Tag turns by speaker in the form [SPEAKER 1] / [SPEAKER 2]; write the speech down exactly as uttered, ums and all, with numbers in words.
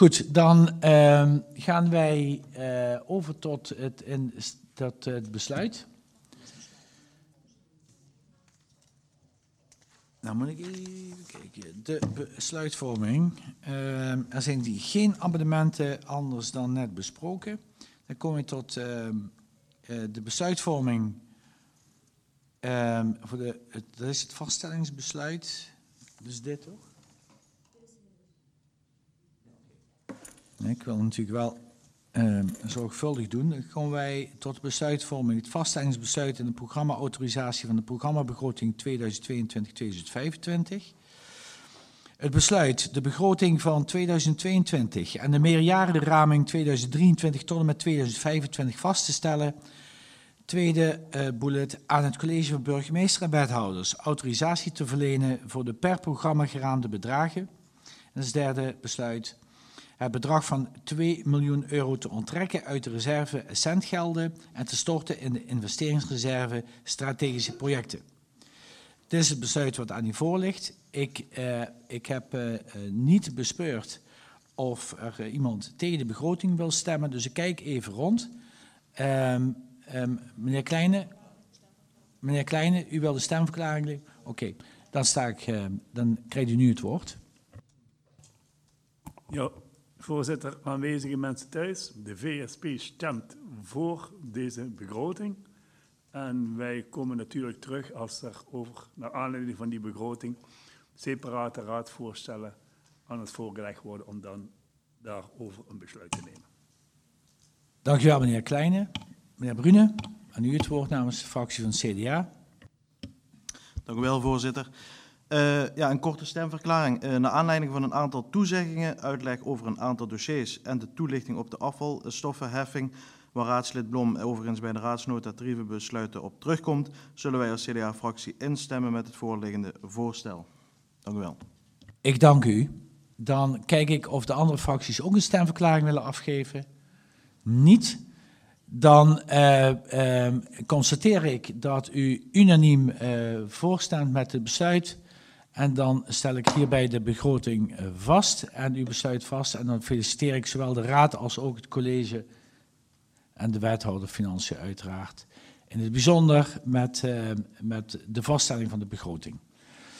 [SPEAKER 1] Goed, dan uh, gaan wij uh, over tot het, in, tot het besluit. Nou moet ik even kijken. De besluitvorming. Uh, er zijn die geen amendementen anders dan net besproken. Dan kom je tot uh, uh, de besluitvorming. Uh, voor de, het, dat is het vaststellingsbesluit. Dus dit toch? Nee, ik wil natuurlijk wel uh, zorgvuldig doen. Dan komen wij tot de besluitvorming. Het vaststellingsbesluit en de programma-autorisatie van de programmabegroting tweeduizend tweeëntwintig tot tweeduizend vijfentwintig. Het besluit de begroting van tweeduizend tweeëntwintig en de meerjarenraming tweeduizend drieëntwintig tot en met tweeduizend vijfentwintig vast te stellen. Tweede uh, bullet aan het college van burgemeester en wethouders autorisatie te verlenen voor de per programma geraamde bedragen. En het derde besluit het bedrag van twee miljoen euro te onttrekken uit de reserve centgelden en te storten in de investeringsreserve strategische projecten. Dit is het besluit wat aan u voor ligt. Ik, uh, ik heb uh, niet bespeurd of er uh, iemand tegen de begroting wil stemmen, dus ik kijk even rond. Um, um, meneer Kleine, meneer Kleine, u wil de stemverklaring lezen? Oké, okay, dan, sta ik, uh, dan krijgt u nu het woord.
[SPEAKER 2] Ja. Voorzitter, aanwezige mensen thuis, de V S P stemt voor deze begroting. En wij komen natuurlijk terug als er over, naar aanleiding van die begroting, separate raadsvoorstellen aan het voorgelegd worden om dan daarover een besluit te nemen.
[SPEAKER 1] Dank u wel, meneer Kleine. Meneer Brune, aan u het woord namens de fractie van het C D A.
[SPEAKER 3] Dank u wel, voorzitter. Uh, ja, een korte stemverklaring. Uh, naar aanleiding van een aantal toezeggingen, uitleg over een aantal dossiers en de toelichting op de afvalstoffenheffing, waar raadslid Blom overigens bij de raadsnota tarievenbesluiten op terugkomt, zullen wij als C D A-fractie instemmen met het voorliggende voorstel. Dank u wel.
[SPEAKER 1] Ik dank u. Dan kijk ik of de andere fracties ook een stemverklaring willen afgeven. Niet. Dan uh, uh, constateer ik dat u unaniem uh, voorstemt met het besluit. En dan stel ik hierbij de begroting uh, vast en uw besluit vast. En dan feliciteer ik zowel de raad als ook het college en de wethouder Financiën uiteraard. In het bijzonder met, uh, met de vaststelling van de begroting.